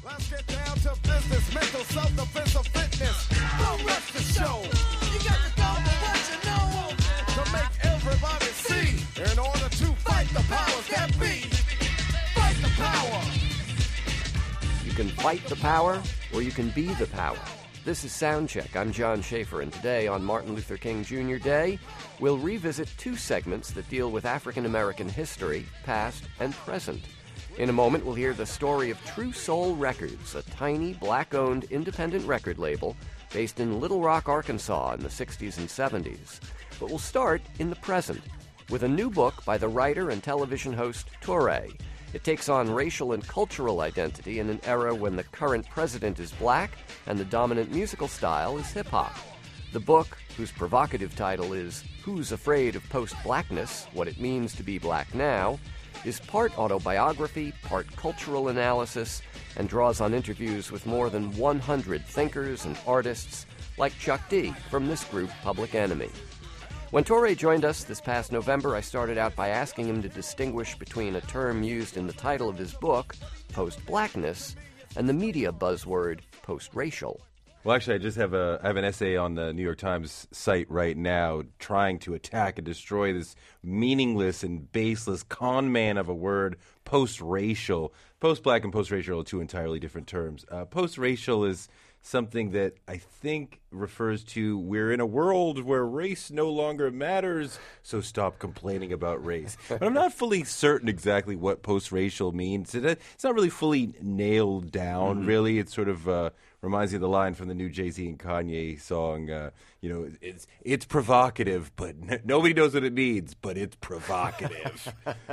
Let's get down to business, mental self-defense of fitness. Don't rush the show. You got to go for what you know. To make everybody see. In order to fight the powers that be. Fight the power. You can fight the power, or you can be the power. This is Soundcheck. I'm John Schaefer, and today on Martin Luther King Jr. Day, we'll revisit two segments that deal with African American history, past and present. In a moment, we'll hear the story of True Soul Records, a tiny, black-owned independent record label based in Little Rock, Arkansas in the 60s and 70s. But we'll start in the present with a new book by the writer and television host Touré. It takes on racial and cultural identity in an era when the current president is black and the dominant musical style is hip-hop. The book, whose provocative title is Who's Afraid of Post-Blackness? What It Means to Be Black Now, is part autobiography, part cultural analysis, and draws on interviews with more than 100 thinkers and artists like Chuck D from this group, Public Enemy. When Touré joined us this past November, I started out by asking him to distinguish between a term used in the title of his book, post-blackness, and the media buzzword, post-racial. Well, actually, I have an essay on the New York Times site right now trying to attack and destroy this meaningless and baseless con man of a word, post-racial. Post-black and post-racial are two entirely different terms. Post-racial is something that I think refers to we're in a world where race no longer matters, so stop complaining about race. But I'm not fully certain exactly what post-racial means. It's not really fully nailed down, really. It sort of reminds me of the line from the new Jay-Z and Kanye song, it's provocative, but nobody knows what it means, but it's provocative.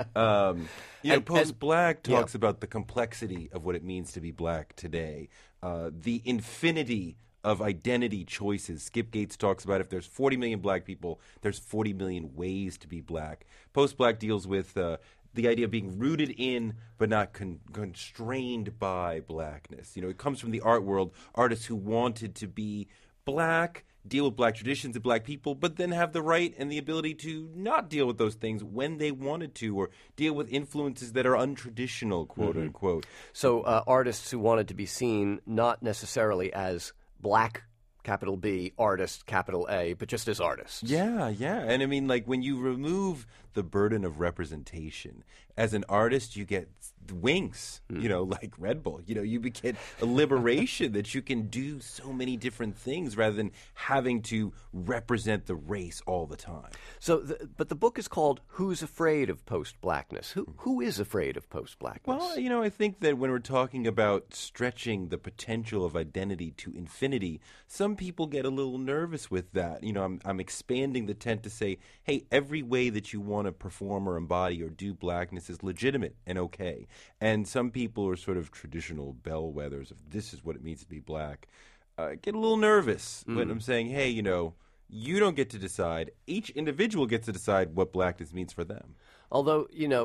Post-black talks about the complexity of what it means to be black today. The infinity of identity choices. Skip Gates talks about if there's 40 million black people, there's 40 million ways to be black. Post-black deals with the idea of being rooted in but not constrained by blackness. It comes from the art world, artists who wanted to be black, deal with black traditions and black people, but then have the right and the ability to not deal with those things when they wanted to, or deal with influences that are untraditional, quote unquote. So artists who wanted to be seen not necessarily as black, capital B, artist, capital A, but just as artists. Yeah. And I mean, like, when you remove the burden of representation, as an artist, you get wings, like Red Bull. You get a liberation that you can do so many different things rather than having to represent the race all the time. So, but the book is called Who's Afraid of Post-Blackness? Who is afraid of post-blackness? Well, I think that when we're talking about stretching the potential of identity to infinity, some people get a little nervous with that. I'm expanding the tent to say, hey, every way that you want to perform or embody or do blackness is legitimate and okay. And some people are sort of traditional bellwethers of this is what it means to be black. Get a little nervous when I'm saying, hey, you don't get to decide. Each individual gets to decide what blackness means for them. Although,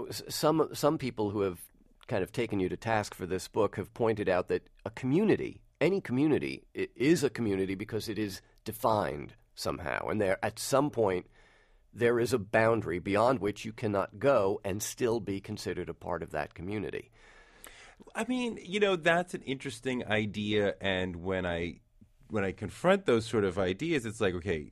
some people who have kind of taken you to task for this book have pointed out that a community, any community, it is a community because it is defined somehow. And at some point, there is a boundary beyond which you cannot go and still be considered a part of that community. I mean, that's an interesting idea, and when I confront those sort of ideas, it's like, okay,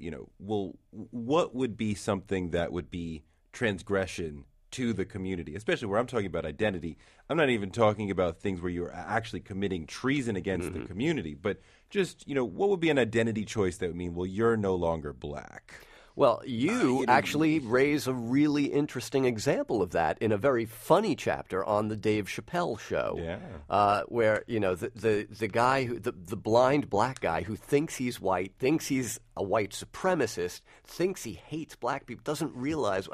what would be something that would be transgression to the community, especially where I'm talking about identity. I'm not even talking about things where you're actually committing treason against the community, but just, what would be an identity choice that would mean, well, you're no longer black? Well, you actually raise a really interesting example of that in a very funny chapter on the Dave Chappelle show. Yeah. Where, the guy, the blind black guy who thinks he's white, thinks he's a white supremacist, thinks he hates black people, doesn't realize,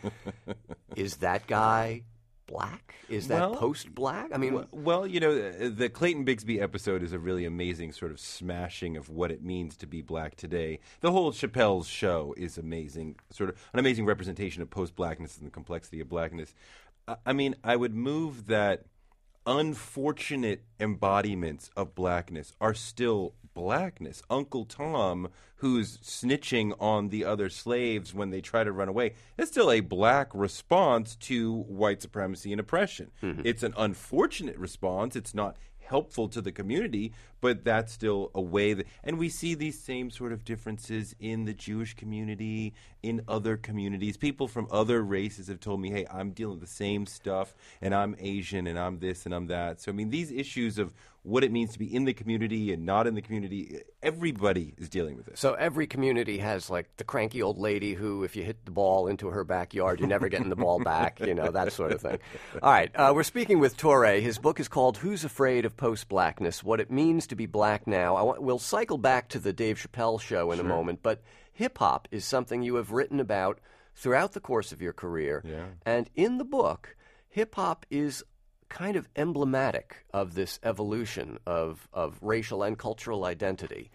is that guy black? Is that post-black? I mean, the Clayton Bigsby episode is a really amazing sort of smashing of what it means to be black today. The whole Chappelle's show is amazing, sort of an amazing representation of post-blackness and the complexity of blackness. I would move that unfortunate embodiments of blackness are still blackness. Uncle Tom, who's snitching on the other slaves when they try to run away, it's still a black response to white supremacy and oppression. It's an unfortunate response. It's not helpful to the community, but that's still a way that, and we see these same sort of differences in the Jewish community, in other communities. People from other races have told me, hey, I'm dealing with the same stuff, and I'm Asian, and I'm this, and I'm that. So, I mean, these issues of what it means to be in the community and not in the community, everybody is dealing with it. So every community has, like, the cranky old lady who, if you hit the ball into her backyard, you're never getting the ball back, that sort of thing. All right, we're speaking with Touré. His book is called Who's Afraid of Post-Blackness? What It Means to Be Black Now. We'll cycle back to the Dave Chappelle show in a moment, but hip-hop is something you have written about throughout the course of your career. Yeah. And in the book, hip-hop is kind of emblematic of this evolution of racial and cultural identity.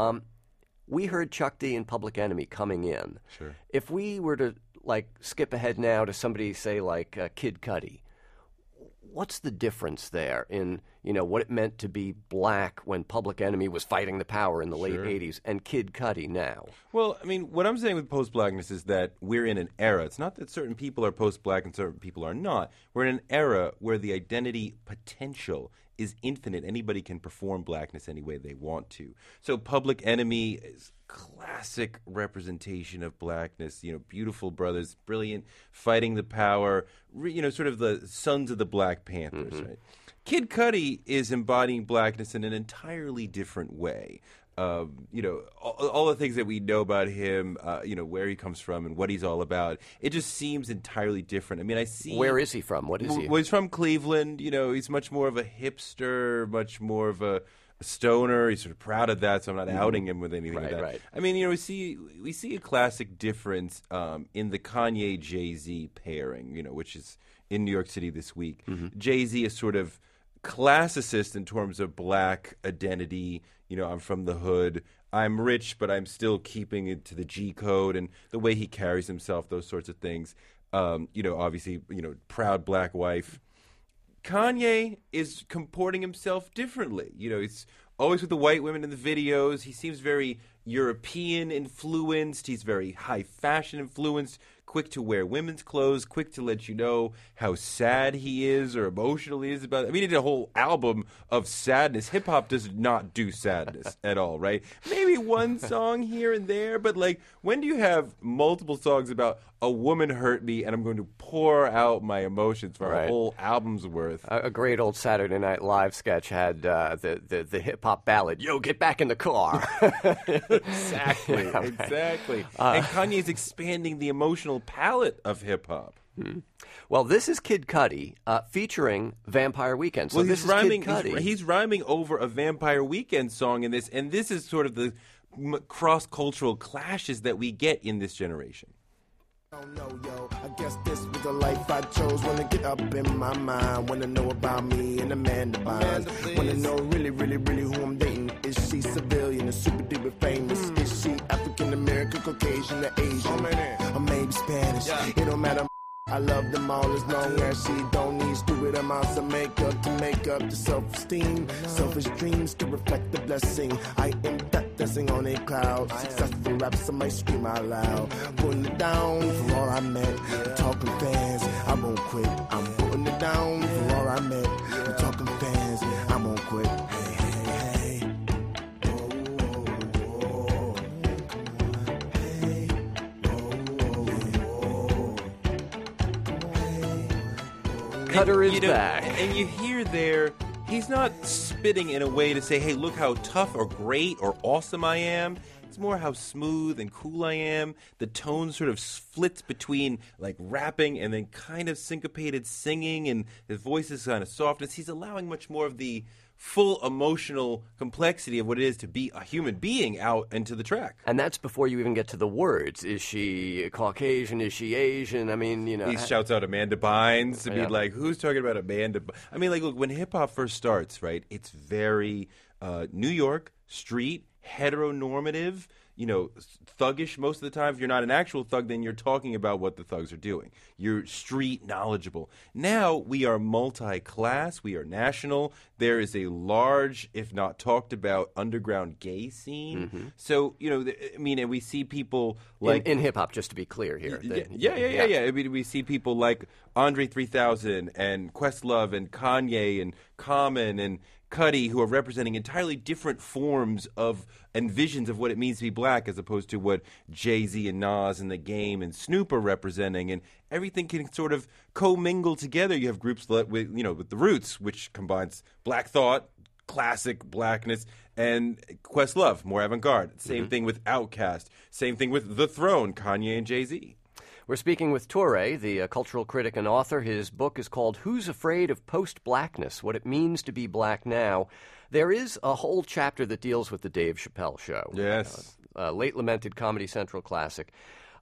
We heard Chuck D and Public Enemy coming in. Sure. If we were to skip ahead now to somebody, say, like Kid Cudi, what's the difference there in what it meant to be black when Public Enemy was fighting the power in the late 80s and Kid Cudi now? Well, I mean, what I'm saying with post-blackness is that we're in an era. It's not that certain people are post-black and certain people are not. We're in an era where the identity potential is infinite. Anybody can perform blackness any way they want to. So Public Enemy is classic representation of blackness. Beautiful brothers, brilliant, fighting the power. Sort of the sons of the Black Panthers. Right? Kid Cudi is embodying blackness in an entirely different way. All the things that we know about him, where he comes from and what he's all about, it just seems entirely different. I mean, I see... Where is he from? What is he? Well, he's from Cleveland. He's much more of a hipster, much more of a stoner. He's sort of proud of that, so I'm not outing him with anything like that. Right. I mean, we see a classic difference in the Kanye Jay-Z pairing, which is in New York City this week. Jay-Z is sort of classicist in terms of black identity. I'm from the hood. I'm rich, but I'm still keeping it to the G code and the way he carries himself, those sorts of things. Obviously, proud black wife. Kanye is comporting himself differently. He's always with the white women in the videos. He seems very European influenced. He's very high fashion influenced. Quick to wear women's clothes, quick to let you know how sad he is or emotional he is about it. I mean, he did a whole album of sadness. Hip-hop does not do sadness at all, right? Maybe one song here and there, but, when do you have multiple songs about a woman hurt me and I'm going to pour out my emotions for a whole album's worth? A great old Saturday Night Live sketch had the hip-hop ballad, "Yo, get back in the car." Exactly. And Kanye's expanding the emotional palette of hip-hop. Well, this is Kid Cudi featuring Vampire Weekend. So well, this is rhyming, Kid Cudi. He's rhyming over a Vampire Weekend song in this, and this is sort of the cross-cultural clashes that we get in this generation. Oh no, yo, I guess this was the life I chose. Wanna get up in my mind, wanna know about me and Amanda Bynes. Wanna know really, really, really who I'm dating. Is she civilian or super duper famous? Is she African American, Caucasian, or Asian? Or maybe Spanish? It don't matter. I love them all as long as she don't need stupid amounts of makeup to make up the self-esteem. Selfish dreams to reflect the blessing. I am that dancing on a cloud. Successful rap, somebody scream out loud. Putting it down for all I met. Talking fans, I won't quit. I'm putting it down for all I met. Talking fans, I won't quit. Hey, hey, hey. Cutter is back. And you hear there, he's not spitting in a way to say, hey, look how tough or great or awesome I am. It's more how smooth and cool I am. The tone sort of splits between rapping and then kind of syncopated singing, and his voice is kind of softness. He's allowing much more of the full emotional complexity of what it is to be a human being out into the track. And that's before you even get to the words. Is she Caucasian? Is she Asian? I mean, He shouts out Amanda Bynes to be like, who's talking about Amanda? I mean, look, when hip-hop first starts, right, it's very New York, street, heteronormative, thuggish most of the time. If you're not an actual thug, then you're talking about what the thugs are doing. You're street knowledgeable. Now we are multi-class. We are national. There is a large, if not talked about, underground gay scene. Mm-hmm. So, and we see people like... In hip-hop, just to be clear here. Yeah. I mean, we see people like Andre 3000 and Questlove and Kanye and Common and Cudi, who are representing entirely different forms of and visions of what it means to be black, as opposed to what Jay-Z and Nas and The Game and Snoop are representing, and everything can sort of commingle together. You have groups with The Roots, which combines Black Thought, classic blackness, and Questlove, more avant-garde. Same thing with Outkast. Same thing with The Throne, Kanye and Jay-Z. We're speaking with Touré, the cultural critic and author. His book is called Who's Afraid of Post-Blackness? What It Means to Be Black Now. There is a whole chapter that deals with the Dave Chappelle Show. Yes. Late lamented Comedy Central classic.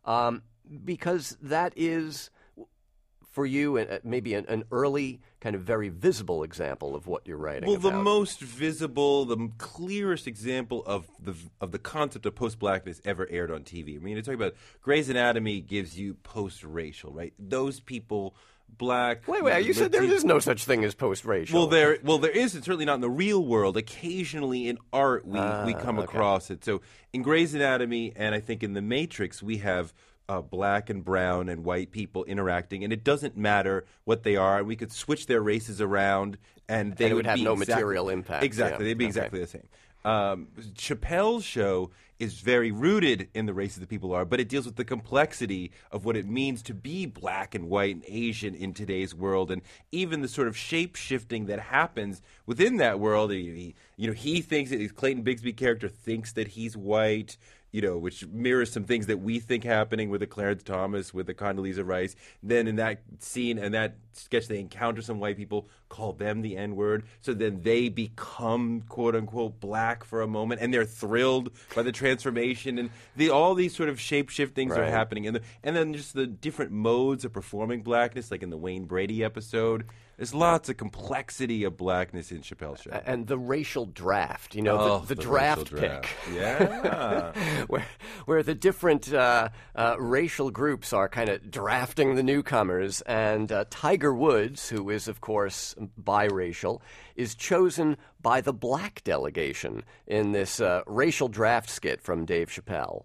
Because that is, for you, maybe an early, kind of very visible example of what you're writing about. Well, the most visible, the clearest example of the concept of post-blackness ever aired on TV. I mean, you're talking about Grey's Anatomy gives you post-racial, right? Those people, black... Wait, you said there is no such thing as post-racial. Well, there is. It's certainly not in the real world. Occasionally in art we come across it. So in Grey's Anatomy and I think in The Matrix we have... black and brown and white people interacting, and it doesn't matter what they are. We could switch their races around, and they would have be no material impact. Exactly, they'd be exactly the same. Chappelle's show is very rooted in the races that people are, but it deals with the complexity of what it means to be black and white and Asian in today's world, and even the sort of shape-shifting that happens within that world. He thinks that Clayton Bigsby character thinks that he's white, which mirrors some things that we think happening with the Clarence Thomas, with the Condoleezza Rice. Then in that scene and that sketch, they encounter some white people, call them the N-word, so then they become, quote-unquote, black for a moment, and they're thrilled by the transformation. And all these sort of shape-shiftings are happening. And then just the different modes of performing blackness, like in the Wayne Brady episode. There's lots of complexity of blackness in Chappelle's show. And the racial draft, the draft pick. Yeah. where the different racial groups are kind of drafting the newcomers. And Tiger Woods, who is, of course, biracial, is chosen by the black delegation in this racial draft skit from Dave Chappelle.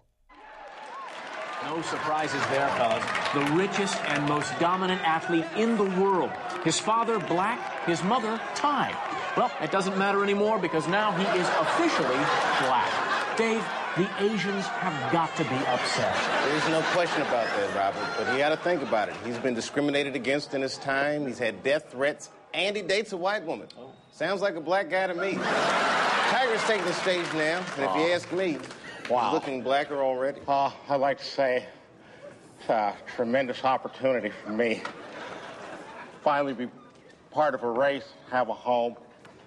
No surprises there, fellas. The richest and most dominant athlete in the world. His father, black. His mother, Thai. Well, it doesn't matter anymore because now he is officially black. Dave, the Asians have got to be upset. There's no question about that, Robert, but he got to think about it. He's been discriminated against in his time. He's had death threats, and he dates a white woman. Sounds like a black guy to me. Tiger's taking the stage now, and if you ask me, he's looking blacker already. I'd like to say it's a tremendous opportunity for me. Finally be part of a race, have a home.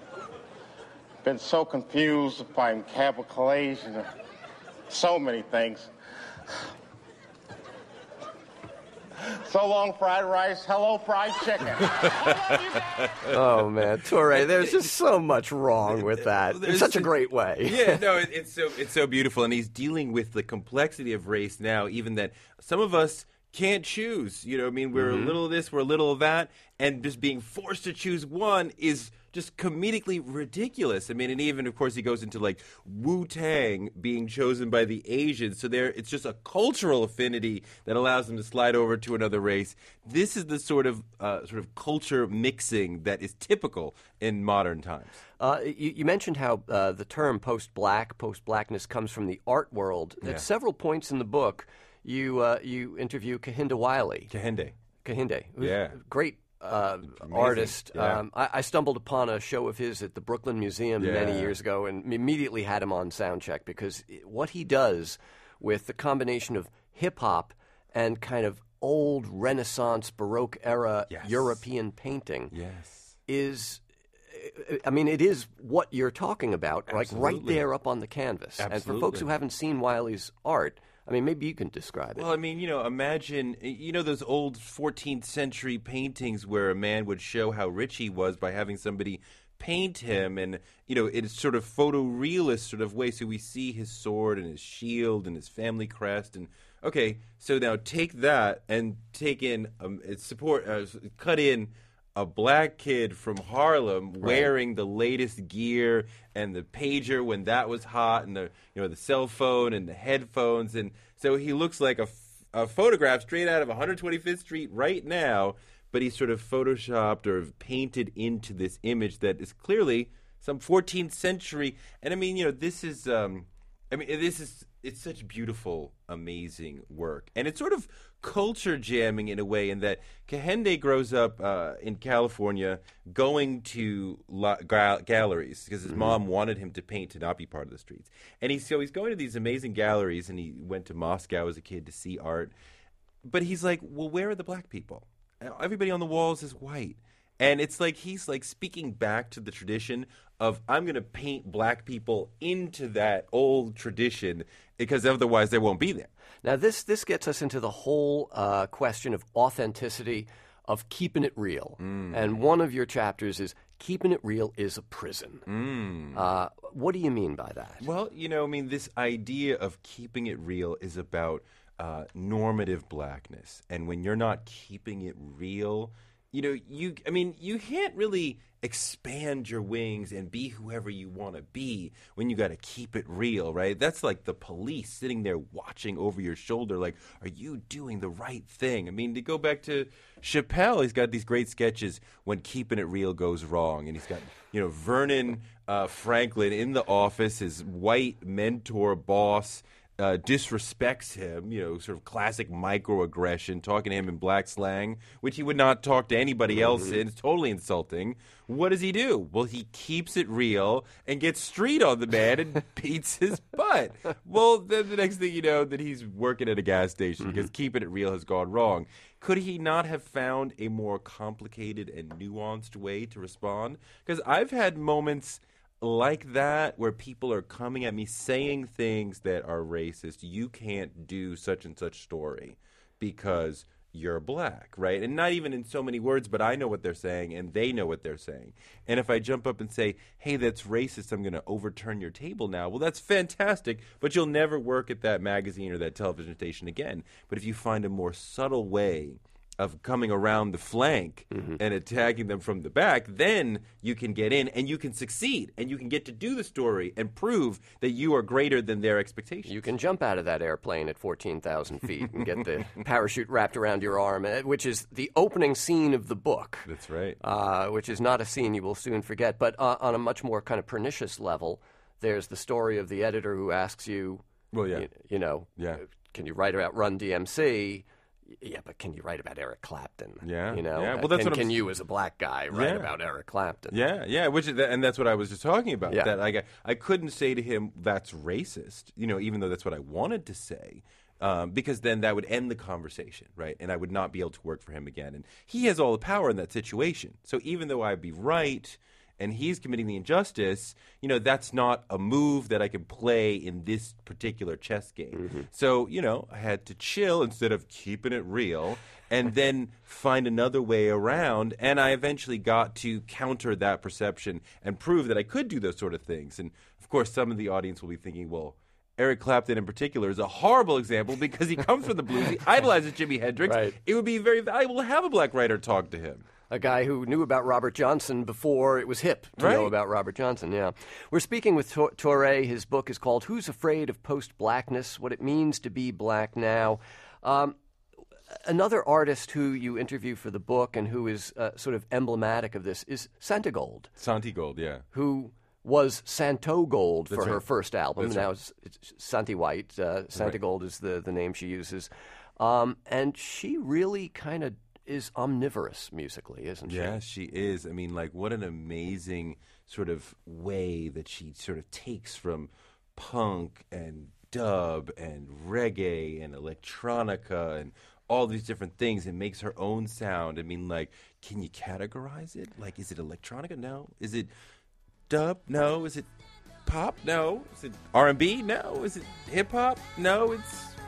Been so confused by encapsulation and so many things. So long, fried rice. Hello, fried chicken. Oh, man. Touré, there's just so much wrong with that in such a great way. Yeah, no, it's so beautiful. And he's dealing with the complexity of race now, even that some of us can't choose. We're a little of this, we're a little of that. And just being forced to choose one is just comedically ridiculous. I mean, and even, of course, he goes into, like, Wu-Tang being chosen by the Asians. So it's just a cultural affinity that allows them to slide over to another race. This is the sort of culture mixing that is typical in modern times. You mentioned how the term post-blackness comes from the art world. Yeah. At several points in the book, you interview Kehinde Wiley. Kehinde. Yeah. Great artist. Yeah. I stumbled upon a show of his at the Brooklyn Museum many years ago and immediately had him on Soundcheck because what he does with the combination of hip-hop and kind of old Renaissance, Baroque era European painting is... I mean, it is what you're talking about, like right there up on the canvas. Absolutely. And for folks who haven't seen Wiley's art, I mean, maybe you can describe it. Well, I mean, imagine, those old 14th century paintings where a man would show how rich he was by having somebody paint him, and it's sort of photorealist sort of way. So we see his sword and his shield and his family crest, and okay, so now take that and take in cut in a black kid from Harlem wearing the latest gear and the pager when that was hot, and the cell phone and the headphones, and so he looks like a photograph straight out of 125th Street right now. But he's sort of photoshopped or painted into this image that is clearly some 14th century. And I mean, this is, it's such beautiful, amazing work. And it's sort of culture jamming in a way, in that Kehinde grows up in California going to galleries because his mom wanted him to paint, to not be part of the streets. And he's going to these amazing galleries, and he went to Moscow as a kid to see art. But he's like, well, where are the black people? Everybody on the walls is white. And it's like he's like speaking back to the tradition of, I'm going to paint black people into that old tradition, because otherwise they won't be there. Now, this gets us into the whole question of authenticity, of keeping it real. And one of your chapters is keeping it real is a prison. What do you mean by that? Well, this idea of keeping it real is about normative blackness. And when you're not keeping it real, you can't really expand your wings and be whoever you want to be when you got to keep it real, right? That's like the police sitting there watching over your shoulder like, are you doing the right thing? I mean, to go back to Chappelle, he's got these great sketches when keeping it real goes wrong. And he's got, Vernon Franklin in the office, his white mentor boss, disrespects him, sort of classic microaggression, talking to him in black slang, which he would not talk to anybody else in. It's totally insulting. What does he do? Well, he keeps it real and gets street on the man and beats his butt. Well, then the next thing you know, that he's working at a gas station because keeping it real has gone wrong. Could he not have found a more complicated and nuanced way to respond? Because I've had moments like that where people are coming at me saying things that are racist. You can't do such and such story because you're black, right? And not even in so many words, but I know what they're saying and they know what they're saying. And if I jump up and say, hey, that's racist, I'm going to overturn your table now. Well, that's fantastic, but you'll never work at that magazine or that television station again. But if you find a more subtle way of coming around the flank and attacking them from the back, then you can get in and you can succeed and you can get to do the story and prove that you are greater than their expectations. You can jump out of that airplane at 14,000 feet and get the parachute wrapped around your arm, which is the opening scene of the book. That's right. Which is not a scene you will soon forget. But on a much more kind of pernicious level, there's the story of the editor who asks you, well, yeah. Can you write about Run DMC? Yeah, but can you write about Eric Clapton? Yeah, yeah. Well, that's can you, as a black guy, write about Eric Clapton? Yeah. And that's what I was just talking about. Yeah. That I couldn't say to him that's racist. Even though that's what I wanted to say, because then that would end the conversation, right? And I would not be able to work for him again. And he has all the power in that situation. So even though I'd be right and he's committing the injustice, that's not a move that I can play in this particular chess game. So, I had to chill instead of keeping it real and then find another way around. And I eventually got to counter that perception and prove that I could do those sort of things. And, of course, some of the audience will be thinking, well, Eric Clapton in particular is a horrible example because he comes from the blues. He idolizes Jimi Hendrix. Right. It would be very valuable to have a black writer talk to him. A guy who knew about Robert Johnson before it was hip to know about Robert Johnson, yeah. We're speaking with Touré. His book is called Who's Afraid of Post-Blackness? What It Means to Be Black Now. Another artist who you interview for the book and who is sort of emblematic of this is Santigold. Santigold, yeah. Who was Santo Gold for her right. first album. That's now right. it's Santi White. Santigold is the name she uses. And she really kind of is omnivorous musically, isn't she? Yeah, she is. I mean, what an amazing sort of way that she sort of takes from punk and dub and reggae and electronica and all these different things and makes her own sound. I mean, can you categorize it? Is it electronica? No. Is it dub? No. Is it pop? No. Is it R&B? No. Is it hip-hop? No.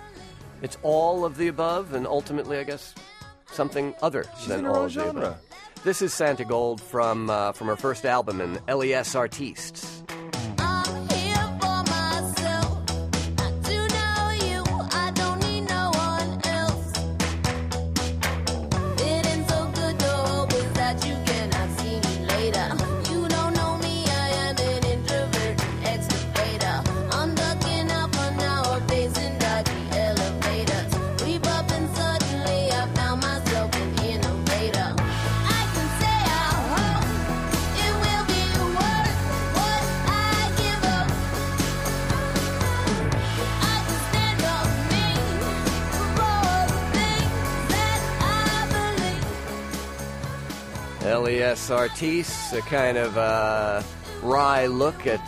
It's all of the above, and ultimately, I guess, something other She's than in her all own of the genre. above. This is Santa Gold from her first album, in Les Artistes. I'm here for myself. I do know you. I don't need no one else. Feeling so good, the hope is that you cannot see me later. You don't know me, I am an introvert, excavator. I'm ducking out for now, pacing dodgy elevators. Creep up and suddenly I found myself an innovator. I can say I hope it will be worth what I give up. I can stand up mean for all the things that I believe. Les Artistes, a kind of wry look at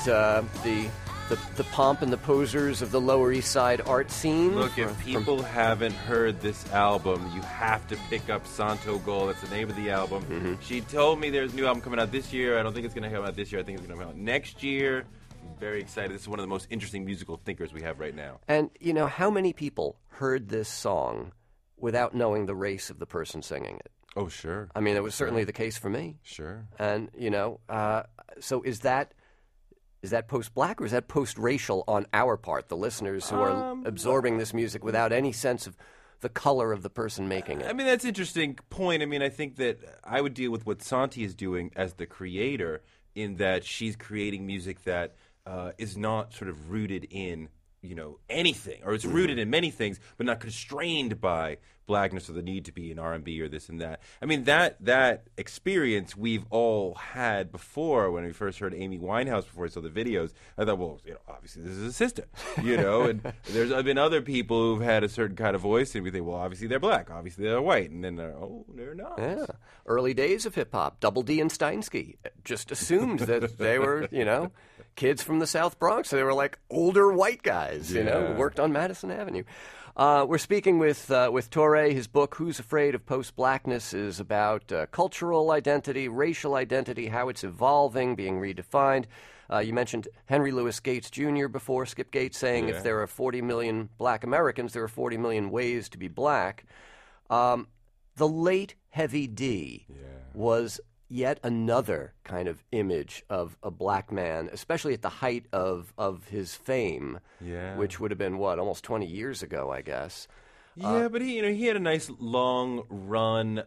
the pomp and the posers of the Lower East Side art scene. Look, if people haven't heard this album, you have to pick up Santo Gold. That's the name of the album. Mm-hmm. She told me there's a new album coming out this year. I don't think it's going to come out this year. I think it's going to come out next year. I'm very excited. This is one of the most interesting musical thinkers we have right now. And, you know, how many people heard this song without knowing the race of the person singing it? Oh, sure. I mean, it was certainly the case for me. Sure. And, you know, so is that post-black or is that post-racial on our part, the listeners who are absorbing this music without any sense of the color of the person making it? I mean, that's an interesting point. I mean, I think that I would deal with what Santi is doing as the creator, in that she's creating music that is not sort of rooted in, you know, anything, or it's rooted in many things, but not constrained by blackness or the need to be in R&B or this and that. I mean, that experience we've all had before. When we first heard Amy Winehouse, before I saw the videos, I thought, well, you know, obviously this is a sister, you know, and there's been other people who've had a certain kind of voice, and we think, well, obviously they're black, obviously they're white, and then they're not. Yeah. Early days of hip-hop, Double D and Steinsky just assumed that they were, you know, kids from the South Bronx. So they were like older white guys, you know, who worked on Madison Avenue. We're speaking with Touré. His book, Who's Afraid of Post-Blackness, is about cultural identity, racial identity, how it's evolving, being redefined. You mentioned Henry Louis Gates Jr. before, Skip Gates, saying if there are 40 million black Americans, there are 40 million ways to be black. The late Heavy D was yet another kind of image of a black man, especially at the height of his fame, which would have been, almost 20 years ago, I guess. Yeah, but he had a nice long run,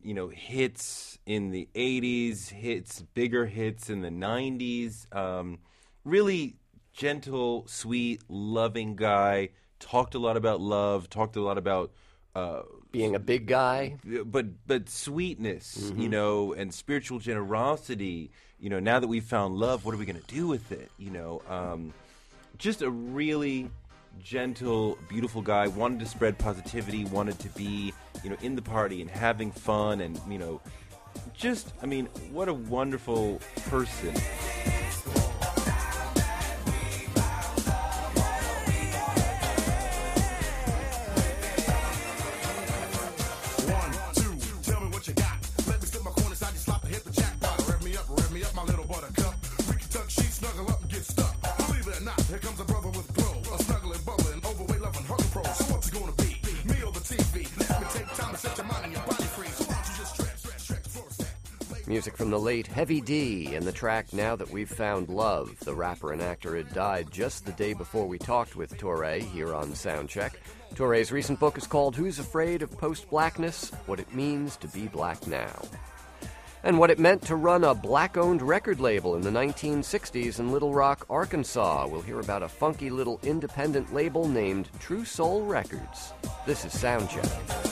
hits in the 80s, bigger hits in the 90s. Really gentle, sweet, loving guy. Talked a lot about love, talked a lot about being a big guy, but sweetness, and spiritual generosity. Now that we've found love, what are we going to do with it? Just a really gentle, beautiful guy. Wanted to spread positivity. Wanted to be, in the party and having fun, and what a wonderful person. Music from the late Heavy D, and the track Now That We've Found Love. The rapper and actor had died just the day before we talked with Touré here on Soundcheck. Touré's recent book is called Who's Afraid of Post-Blackness? What It Means to Be Black Now. And what it meant to run a black-owned record label in the 1960s in Little Rock, Arkansas. We'll hear about a funky little independent label named True Soul Records. This is Soundcheck.